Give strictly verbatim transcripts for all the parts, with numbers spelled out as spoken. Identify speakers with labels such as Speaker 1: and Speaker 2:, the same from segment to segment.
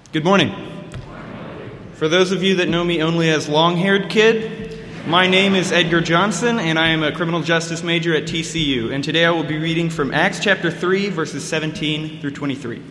Speaker 1: Good morning. For those of you that know me only as long-haired kid, my name is Edgar Johnson, and I am a criminal justice major at T C U. And today I will be reading from Acts chapter three, verses seventeen through twenty-three.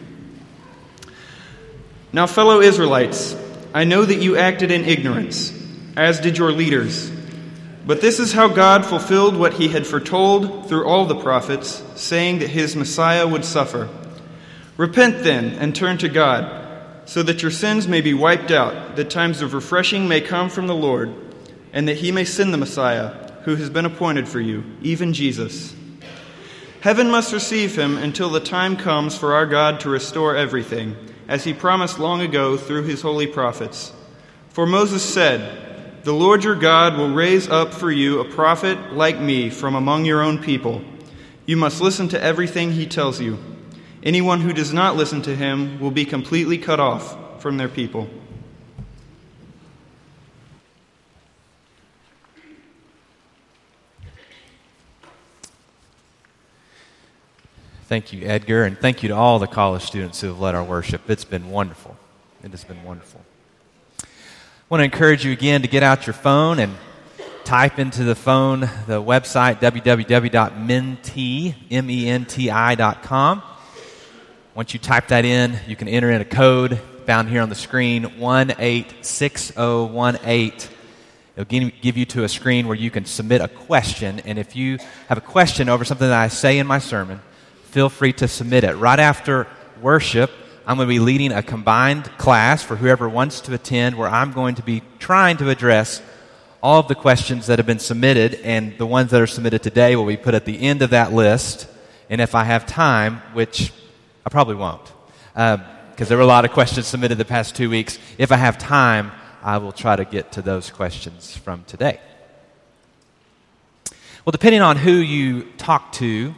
Speaker 1: Now, fellow Israelites, I know that you acted in ignorance, as did your leaders. But this is how God fulfilled what he had foretold through all the prophets, saying that his Messiah would suffer. Repent then and turn to God, so that your sins may be wiped out, that times of refreshing may come from the Lord, and that he may send the Messiah, who has been appointed for you, even Jesus. Heaven must receive him until the time comes for our God to restore everything, as he promised long ago through his holy prophets. For Moses said, "The Lord your God will raise up for you a prophet like me from among your own people. You must listen to everything he tells you. Anyone who does not listen to him will be completely cut off from their people."
Speaker 2: Thank you, Edgar, and thank you to all the college students who have led our worship. It's been wonderful. It has been wonderful. I want to encourage you again to get out your phone and type into the phone the website w w w dot menti dot com. Once you type that in, you can enter in a code found here on the screen, one eight six zero one eight. It'll give you to a screen where you can submit a question, and if you have a question over something that I say in my sermon, feel free to submit it. Right after worship, I'm going to be leading a combined class for whoever wants to attend, where I'm going to be trying to address all of the questions that have been submitted, and the ones that are submitted today will be put at the end of that list. And if I have time, which I probably won't, because uh, there were a lot of questions submitted the past two weeks. If I have time, I will try to get to those questions from today. Well, depending on who you talk to,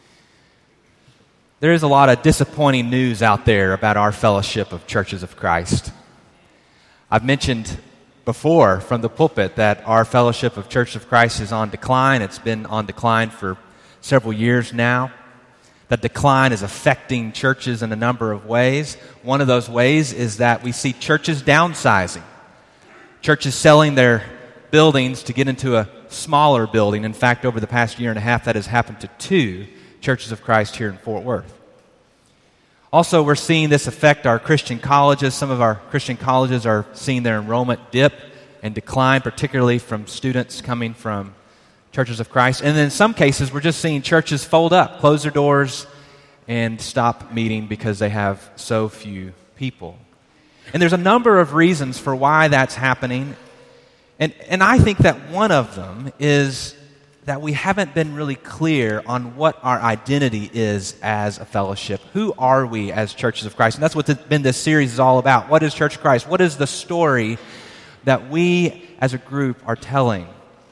Speaker 2: there is a lot of disappointing news out there about our fellowship of Churches of Christ. I've mentioned before from the pulpit that our fellowship of Churches of Christ is on decline. It's been on decline for several years now. That decline is affecting churches in a number of ways. One of those ways is that we see churches downsizing. Churches selling their buildings to get into a smaller building. In fact, over the past year and a half, that has happened to two Churches of Christ here in Fort Worth. Also, we're seeing this affect our Christian colleges. Some of our Christian colleges are seeing their enrollment dip and decline, particularly from students coming from Churches of Christ. And in some cases, we're just seeing churches fold up, close their doors, and stop meeting because they have so few people. And there's a number of reasons for why that's happening. And, and I think that one of them is that we haven't been really clear on what our identity is as a fellowship. Who are we as Churches of Christ? And that's what this, been this series is all about. What is Church of Christ? What is the story that we as a group are telling?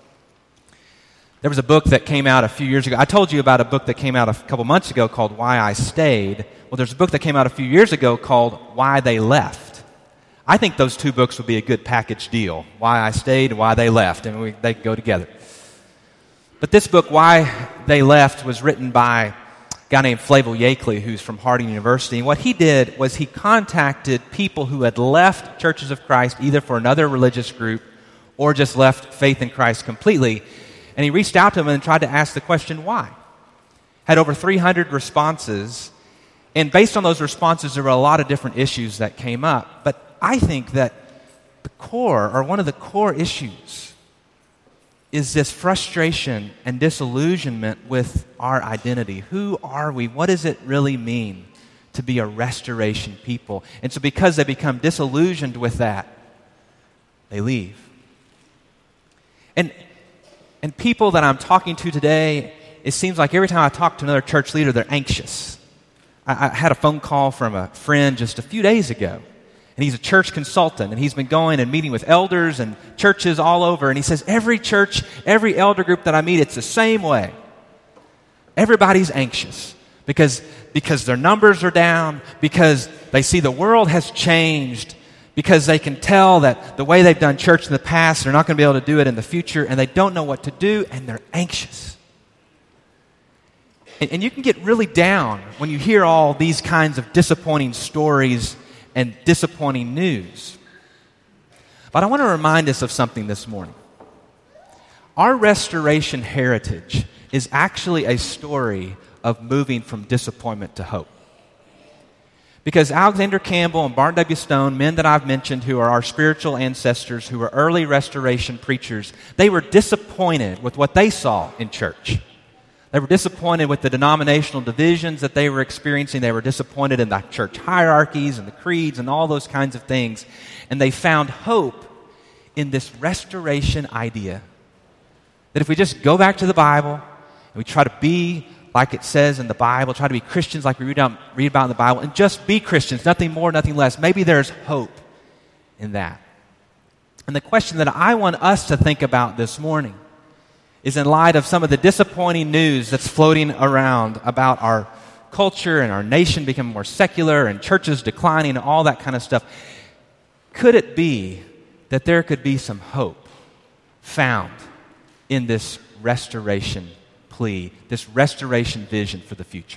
Speaker 2: There was a book that came out a few years ago. I told you about a book that came out a couple months ago called Why I Stayed. Well, there's a book that came out a few years ago called Why They Left. I think those two books would be a good package deal. Why I Stayed and Why They Left. And we, they go together. But this book, Why They Left, was written by a guy named Flavel Yakeley, who's from Harding University. And what he did was he contacted people who had left Churches of Christ either for another religious group or just left faith in Christ completely. And he reached out to them and tried to ask the question, why? Had over three hundred responses. And based on those responses, there were a lot of different issues that came up. But I think that the core, or one of the core issues, is this frustration and disillusionment with our identity. Who are we? What does it really mean to be a restoration people? And so because they become disillusioned with that, they leave. And And people that I'm talking to today, it seems like every time I talk to another church leader, they're anxious. I, I had a phone call from a friend just a few days ago, and he's a church consultant, and he's been going and meeting with elders and churches all over, and he says, every church, every elder group that I meet, it's the same way. Everybody's anxious because, because their numbers are down, because they see the world has changed, because they can tell that the way they've done church in the past, they're not going to be able to do it in the future, and they don't know what to do, and they're anxious. And, and you can get really down when you hear all these kinds of disappointing stories and disappointing news. But I want to remind us of something this morning. Our restoration heritage is actually a story of moving from disappointment to hope. Because Alexander Campbell and Barton W. Stone, men that I've mentioned who are our spiritual ancestors, who were early restoration preachers, they were disappointed with what they saw in church. They were disappointed with the denominational divisions that they were experiencing. They were disappointed in the church hierarchies and the creeds and all those kinds of things. And they found hope in this restoration idea that if we just go back to the Bible and we try to be like it says in the Bible, try to be Christians like we read, out, read about in the Bible, and just be Christians, nothing more, nothing less. Maybe there's hope in that. And the question that I want us to think about this morning is in light of some of the disappointing news that's floating around about our culture and our nation becoming more secular and churches declining and all that kind of stuff. Could it be that there could be some hope found in this restoration plea, this restoration vision for the future?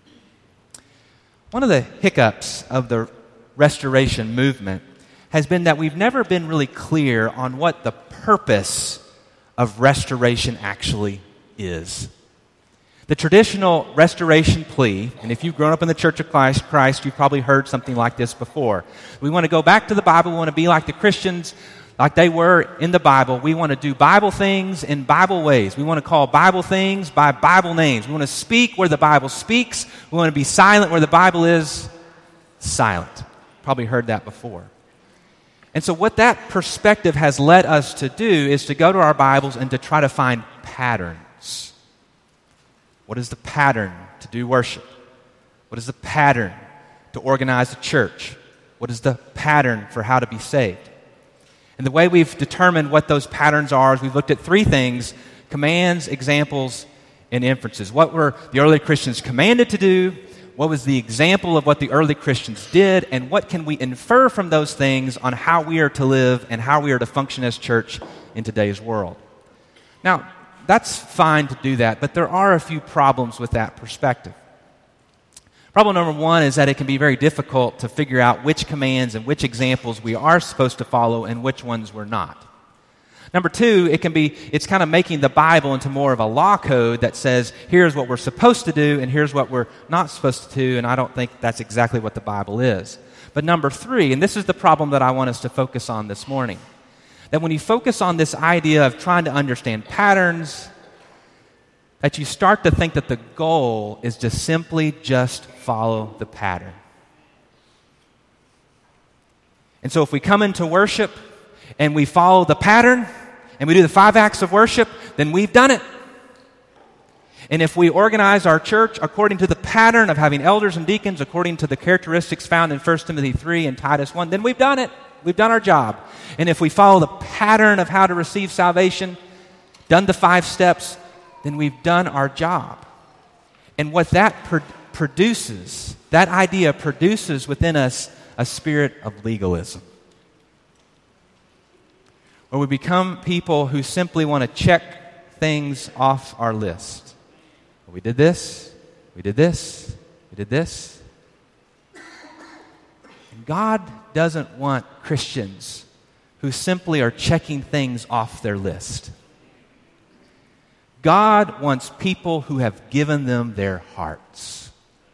Speaker 2: One of the hiccups of the restoration movement has been that we've never been really clear on what the purpose of restoration actually is. The traditional restoration plea, and if you've grown up in the Church of Christ, Christ, you've probably heard something like this before. We want to go back to the Bible. We want to be like the Christians, like they were in the Bible. We want to do Bible things in Bible ways. We want to call Bible things by Bible names. We want to speak where the Bible speaks. We want to be silent where the Bible is silent. Probably heard that before. And so what that perspective has led us to do is to go to our Bibles and to try to find patterns. What is the pattern to do worship? What is the pattern to organize a church? What is the pattern for how to be saved? And the way we've determined what those patterns are is we've looked at three things: commands, examples, and inferences. What were the early Christians commanded to do? What was the example of what the early Christians did? And what can we infer from those things on how we are to live and how we are to function as church in today's world? Now, that's fine to do that, but there are a few problems with that perspective. Problem number one is that it can be very difficult to figure out which commands and which examples we are supposed to follow and which ones we're not. Number two, it can be, it's kind of making the Bible into more of a law code that says, here's what we're supposed to do and here's what we're not supposed to do, and I don't think that's exactly what the Bible is. But number three, and this is the problem that I want us to focus on this morning, that when you focus on this idea of trying to understand patterns, that you start to think that the goal is to simply just follow the pattern. And so if we come into worship and we follow the pattern and we do the five acts of worship, then we've done it. And if we organize our church according to the pattern of having elders and deacons, according to the characteristics found in First Timothy three and Titus one, then we've done it. We've done our job. And if we follow the pattern of how to receive salvation, done the five steps, then we've done our job. And what that pro- produces, that idea produces within us a spirit of legalism, where we become people who simply want to check things off our list. We did this, we did this, we did this. And God doesn't want Christians who simply are checking things off their list. God wants people who have given them their hearts.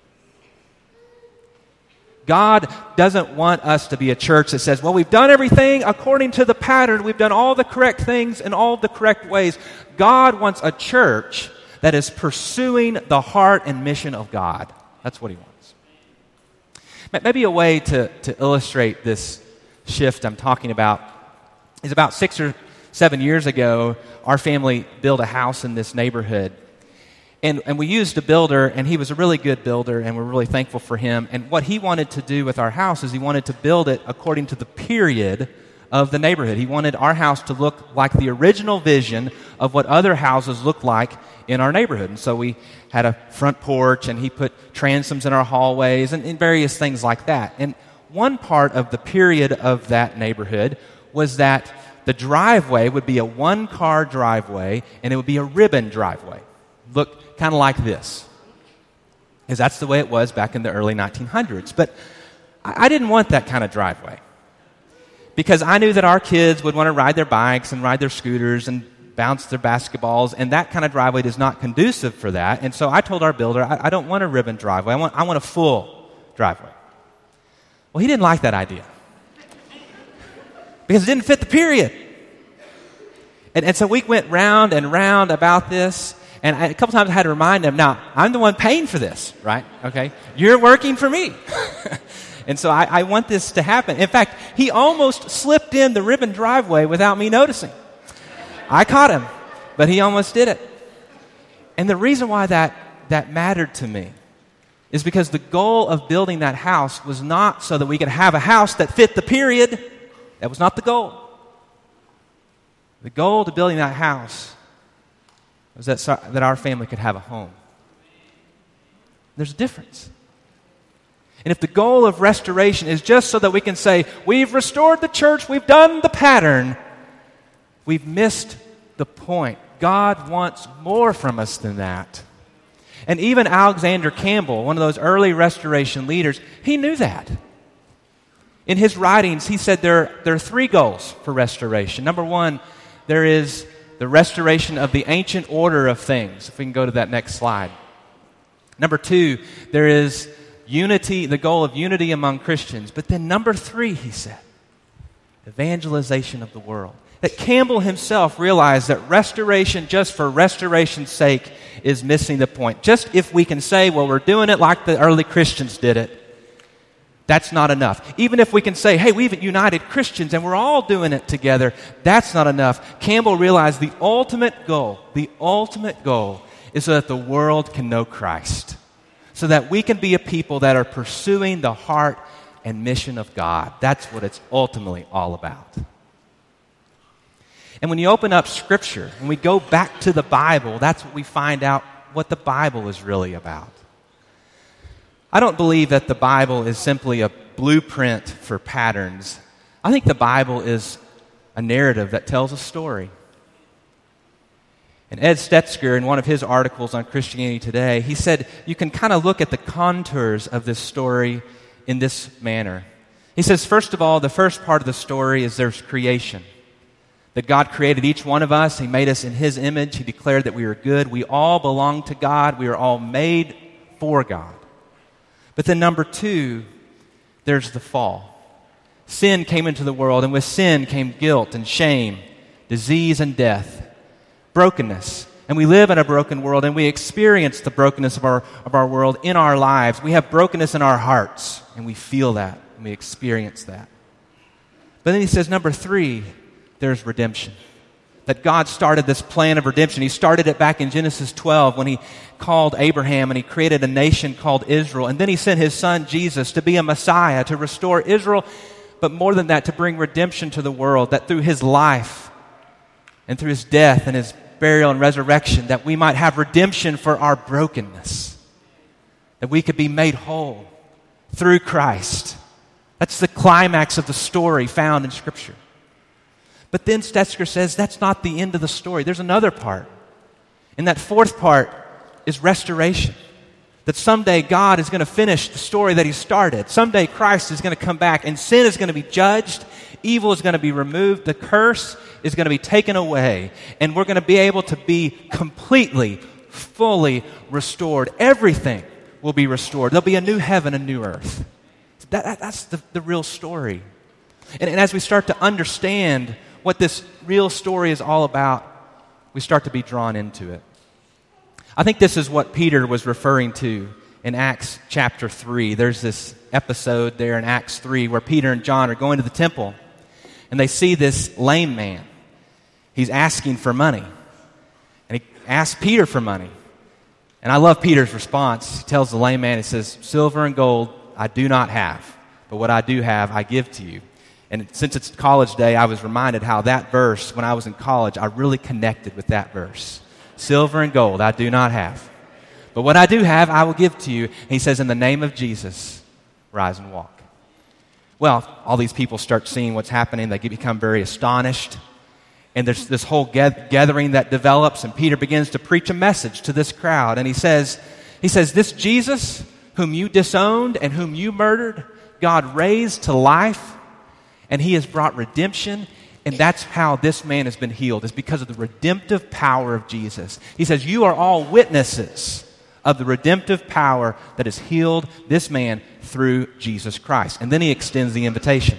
Speaker 2: God doesn't want us to be a church that says, well, we've done everything according to the pattern. We've done all the correct things in all the correct ways. God wants a church that is pursuing the heart and mission of God. That's what He wants. Maybe a way to, to illustrate this shift I'm talking about is about six or seven years ago, our family built a house in this neighborhood. And, and we used a builder, and he was a really good builder, and we're really thankful for him. And what he wanted to do with our house is he wanted to build it according to the period of the neighborhood. He wanted our house to look like the original vision of what other houses looked like in our neighborhood. And so we had a front porch, and he put transoms in our hallways, and, and various things like that. And one part of the period of that neighborhood was that the driveway would be a one-car driveway, and it would be a ribbon driveway. Look kind of like this, because that's the way it was back in the early nineteen hundreds. But I didn't want that kind of driveway because I knew that our kids would want to ride their bikes and ride their scooters and bounce their basketballs, and that kind of driveway is not conducive for that. And so I told our builder, I, I don't want a ribbon driveway. I want, I want a full driveway. Well, he didn't like that idea because it didn't fit the period. And, and so we went round and round about this, and I, a couple times I had to remind him, now, I'm the one paying for this, right? Okay? You're working for me. And so I, I want this to happen. In fact, he almost slipped in the ribbon driveway without me noticing. I caught him, but he almost did it. And the reason why that, that mattered to me is because the goal of building that house was not so that we could have a house that fit the period. That was not the goal. The goal to building that house was that, so, that our family could have a home. There's a difference. And if the goal of restoration is just so that we can say, we've restored the church, we've done the pattern, we've missed the point. God wants more from us than that. And even Alexander Campbell, one of those early restoration leaders, he knew that. In his writings, he said there, there are three goals for restoration. Number one, there is the restoration of the ancient order of things. If we can go to that next slide. Number two, there is unity, the goal of unity among Christians. But then number three, he said, evangelization of the world. That Campbell himself realized that restoration just for restoration's sake is missing the point. Just if we can say, well, we're doing it like the early Christians did it, that's not enough. Even if we can say, hey, we've united Christians and we're all doing it together, that's not enough. Campbell realized the ultimate goal, the ultimate goal is so that the world can know Christ. So that we can be a people that are pursuing the heart and mission of God. That's what it's ultimately all about. And when you open up Scripture, when we go back to the Bible, that's what we find out what the Bible is really about. I don't believe that the Bible is simply a blueprint for patterns. I think the Bible is a narrative that tells a story. And Ed Stetzker, in one of his articles on Christianity Today, he said you can kind of look at the contours of this story in this manner. He says, first of all, the first part of the story is there's creation. That God created each one of us. He made us in His image. He declared that we were good. We all belong to God. We are all made for God. But then number two, there's the fall. Sin came into the world, and with sin came guilt and shame, disease and death, brokenness. And we live in a broken world, and we experience the brokenness of our, of our world in our lives. We have brokenness in our hearts, and we feel that, and we experience that. But then he says, number three, there's redemption. That God started this plan of redemption. He started it back in Genesis twelve when He called Abraham and He created a nation called Israel. And then He sent His Son Jesus to be a Messiah, to restore Israel, but more than that, to bring redemption to the world. That through His life and through His death and His burial and resurrection, that we might have redemption for our brokenness. That we could be made whole through Christ. That's the climax of the story found in Scripture. But then Stetzker says that's not the end of the story. There's another part. And that fourth part is restoration. That someday God is going to finish the story that He started. Someday Christ is going to come back and sin is going to be judged. Evil is going to be removed. The curse is going to be taken away. And we're going to be able to be completely, fully restored. Everything will be restored. There'll be a new heaven, a new earth. That, that, that's the, the real story. And, and as we start to understand what this real story is all about, we start to be drawn into it. I think this is what Peter was referring to in Acts chapter three. There's this episode there in Acts three where Peter and John are going to the temple, and they see this lame man. He's asking for money. And he asks Peter for money. And I love Peter's response. He tells the lame man, he says, silver and gold I do not have, but what I do have I give to you. And since it's college day, I was reminded how that verse, when I was in college, I really connected with that verse. Silver and gold I do not have, but what I do have, I will give to you. And he says, in the name of Jesus, rise and walk. Well, all these people start seeing what's happening. They become very astonished. And there's this whole gathering that develops, and Peter begins to preach a message to this crowd. And he says, he says, this Jesus whom you disowned and whom you murdered, God raised to life, and he has brought redemption, and that's how this man has been healed, is because of the redemptive power of Jesus. He says, you are all witnesses of the redemptive power that has healed this man through Jesus Christ. And then he extends the invitation.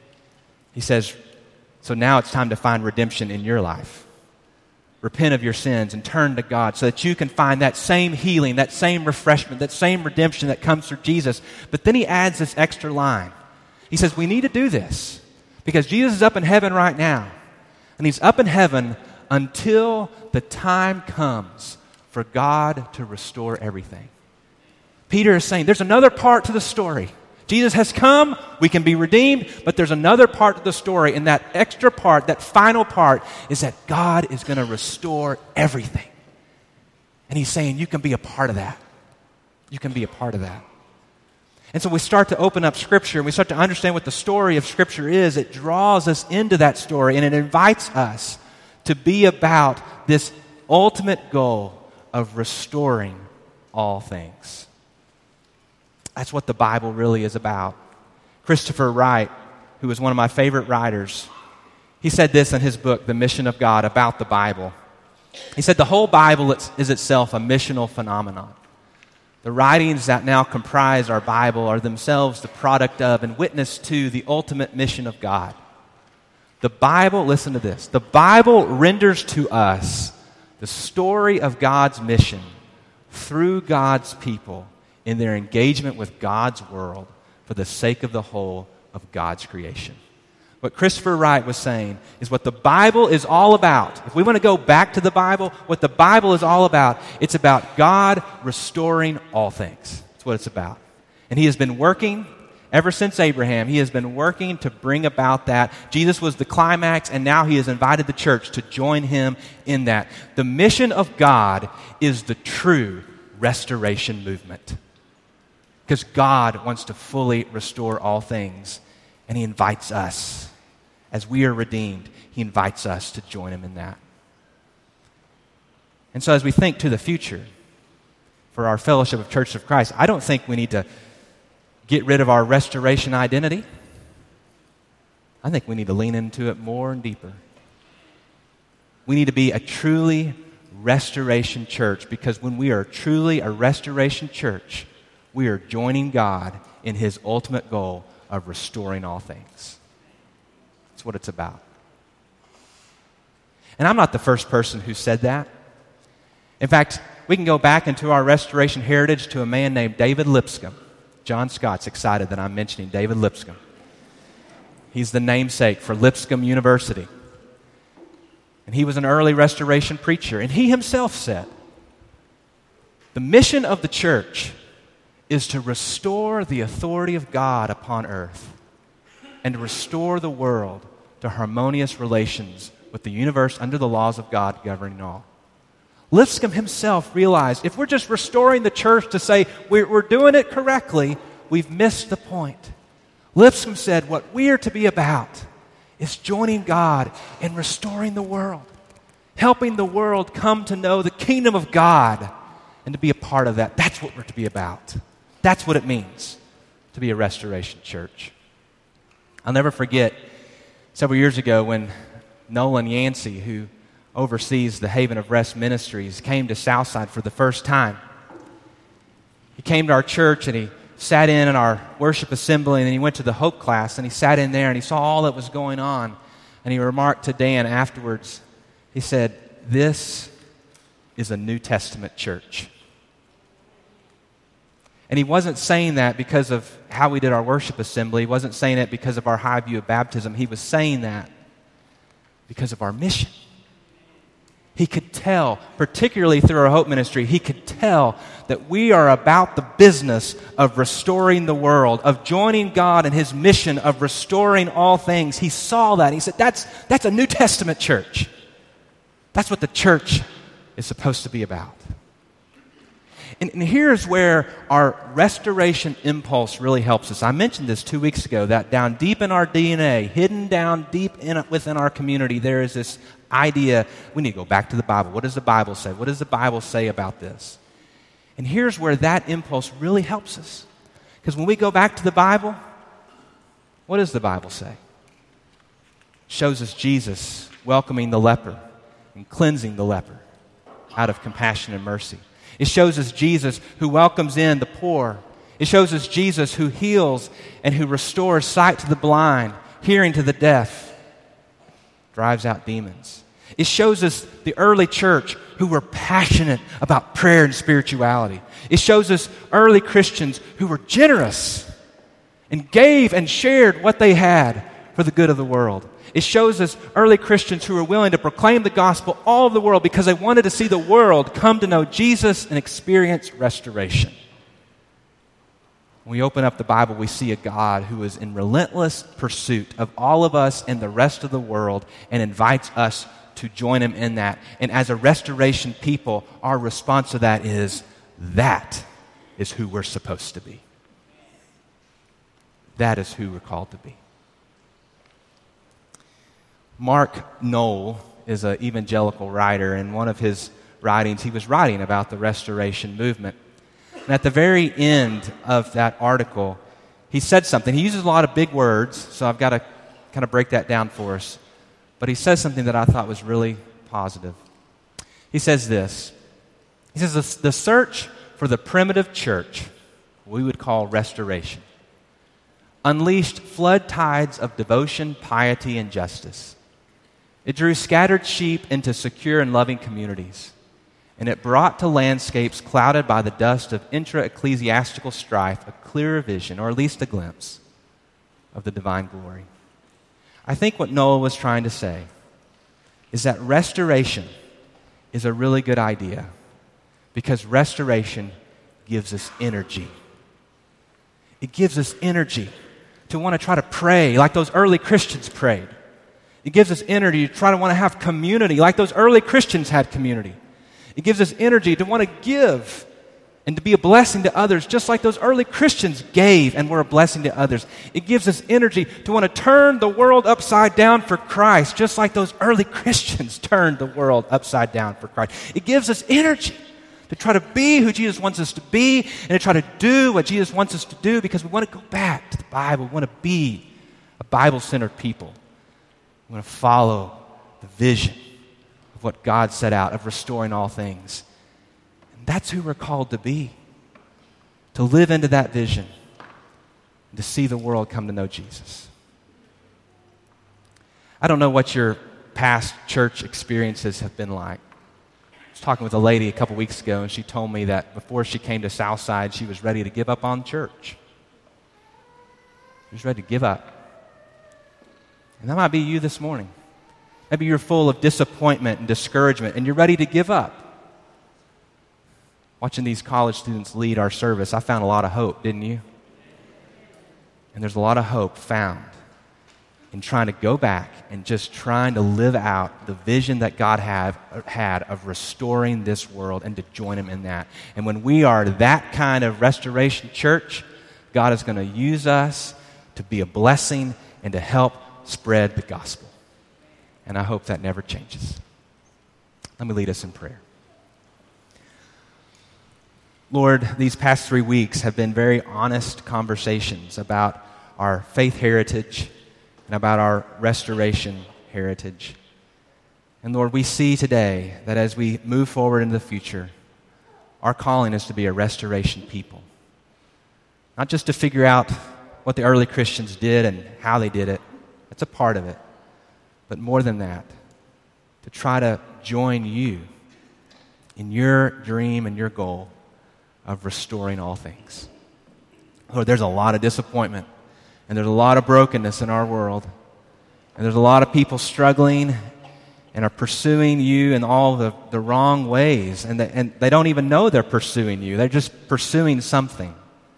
Speaker 2: He says, so now it's time to find redemption in your life. Repent of your sins and turn to God so that you can find that same healing, that same refreshment, that same redemption that comes through Jesus. But then he adds this extra line. He says, we need to do this because Jesus is up in heaven right now. And he's up in heaven until the time comes for God to restore everything. Peter is saying there's another part to the story. Jesus has come, we can be redeemed, but there's another part to the story, and that extra part, that final part, is that God is going to restore everything. And he's saying you can be a part of that. You can be a part of that. And so we start to open up Scripture, and we start to understand what the story of Scripture is. It draws us into that story, and it invites us to be about this ultimate goal of restoring all things. That's what the Bible really is about. Christopher Wright, who was one of my favorite writers, he said this in his book, The Mission of God, about the Bible. He said, the whole Bible is itself a missional phenomenon. The writings that now comprise our Bible are themselves the product of and witness to the ultimate mission of God. The Bible, listen to this, the Bible renders to us the story of God's mission through God's people in their engagement with God's world for the sake of the whole of God's creation. What Christopher Wright was saying is what the Bible is all about. If we want to go back to the Bible, what the Bible is all about, it's about God restoring all things. That's what it's about. And he has been working ever since Abraham. He has been working to bring about that. Jesus was the climax, and now he has invited the church to join him in that. The mission of God is the true restoration movement. Because God wants to fully restore all things. And he invites us. As we are redeemed, he invites us to join him in that. And so as we think to the future for our fellowship of Church of Christ, I don't think we need to get rid of our restoration identity. I think we need to lean into it more and deeper. We need to be a truly restoration church, because when we are truly a restoration church, we are joining God in his ultimate goal of restoring all things. That's what it's about. And I'm not the first person who said that. In fact, we can go back into our restoration heritage to a man named David Lipscomb. John Scott's excited that I'm mentioning David Lipscomb. He's the namesake for Lipscomb University. And he was an early restoration preacher. And he himself said, the mission of the church is to restore the authority of God upon earth and to restore the world to harmonious relations with the universe under the laws of God governing all. Lipscomb himself realized if we're just restoring the church to say we're, we're doing it correctly, we've missed the point. Lipscomb said what we are to be about is joining God in restoring the world, helping the world come to know the kingdom of God and to be a part of that. That's what we're to be about. That's what it means to be a restoration church. I'll never forget several years ago when Nolan Yancey, who oversees the Haven of Rest Ministries, came to Southside for the first time. He came to our church and he sat in in our worship assembly, and then he went to the Hope class and he sat in there and he saw all that was going on. And he remarked to Dan afterwards, he said, "This is a New Testament church." And he wasn't saying that because of how we did our worship assembly. He wasn't saying it because of our high view of baptism. He was saying that because of our mission. He could tell, particularly through our Hope ministry, he could tell that we are about the business of restoring the world, of joining God in his mission of restoring all things. He saw that. He said, that's, that's a New Testament church. That's what the church is supposed to be about. And, and here's where our restoration impulse really helps us. I mentioned this two weeks ago, that down deep in our D N A, hidden down deep in, within our community, there is this idea, we need to go back to the Bible. What does the Bible say? What does the Bible say about this? And here's where that impulse really helps us. Because when we go back to the Bible, What does the Bible say? It shows us Jesus welcoming the leper and cleansing the leper out of compassion and mercy. It shows us Jesus who welcomes in the poor. It shows us Jesus who heals and who restores sight to the blind, hearing to the deaf, drives out demons. It shows us the early church who were passionate about prayer and spirituality. It shows us early Christians who were generous and gave and shared what they had for the good of the world. It shows us early Christians who were willing to proclaim the gospel all over the world because they wanted to see the world come to know Jesus and experience restoration. When we open up the Bible, we see a God who is in relentless pursuit of all of us and the rest of the world and invites us to join him in that. And as a restoration people, our response to that is, that is who we're supposed to be. That is who we're called to be. Mark Noll is an evangelical writer. In one of his writings, he was writing about the restoration movement. And at the very end of that article, he said something. He uses a lot of big words, so I've got to kind of break that down for us. But he says something that I thought was really positive. He says this. He says, the search for the primitive church, we would call restoration, unleashed flood tides of devotion, piety, and justice. It drew scattered sheep into secure and loving communities. And it brought to landscapes clouded by the dust of intra-ecclesiastical strife a clearer vision, or at least a glimpse, of the divine glory. I think what Noah was trying to say is that restoration is a really good idea because restoration gives us energy. It gives us energy to want to try to pray like those early Christians prayed. It gives us energy to try to want to have community like those early Christians had community. It gives us energy to want to give and to be a blessing to others, just like those early Christians gave and were a blessing to others. It gives us energy to want to turn the world upside down for Christ, just like those early Christians turned the world upside down for Christ. It gives us energy to try to be who Jesus wants us to be and to try to do what Jesus wants us to do because we want to go back to the Bible. We want to be a Bible-centered people. We want to follow the vision of what God set out, of restoring all things. And that's who we're called to be, to live into that vision, and to see the world come to know Jesus. I don't know what your past church experiences have been like. I was talking with a lady a couple weeks ago, and she told me that before she came to Southside, she was ready to give up on church. She was ready to give up. And that might be you this morning. Maybe you're full of disappointment and discouragement, and you're ready to give up. Watching these college students lead our service, I found a lot of hope, didn't you? And there's a lot of hope found in trying to go back and just trying to live out the vision that God have, had of restoring this world and to join him in that. And when we are that kind of restoration church, God is going to use us to be a blessing and to help spread the gospel. And I hope that never changes. Let me lead us in prayer. Lord, these past three weeks have been very honest conversations about our faith heritage and about our restoration heritage. And Lord, we see today that as we move forward into the future, our calling is to be a restoration people. Not just to figure out what the early Christians did and how they did it. That's a part of it. But more than that, to try to join you in your dream and your goal of restoring all things. Lord, there's a lot of disappointment, and there's a lot of brokenness in our world, and there's a lot of people struggling and are pursuing you in all the, the wrong ways, and they, and they don't even know they're pursuing you. They're just pursuing something.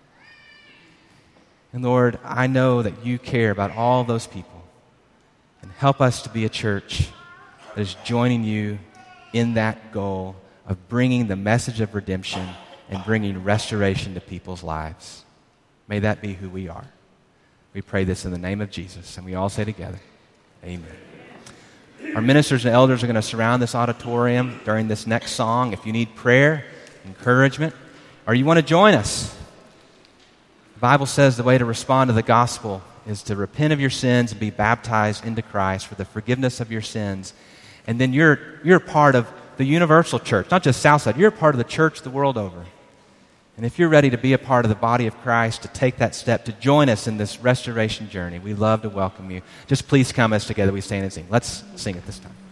Speaker 2: And Lord, I know that you care about all those people. And help us to be a church that is joining you in that goal of bringing the message of redemption and bringing restoration to people's lives. May that be who we are. We pray this in the name of Jesus, and we all say together, amen. Our ministers and elders are going to surround this auditorium during this next song. If you need prayer, encouragement, or you want to join us, the Bible says the way to respond to the gospel is to repent of your sins and be baptized into Christ for the forgiveness of your sins. And then you're, you're part of the universal church, not just Southside. You're a part of the church the world over. And if you're ready to be a part of the body of Christ, to take that step, to join us in this restoration journey, we'd love to welcome you. Just please come as together we stand and sing. Let's sing it this time.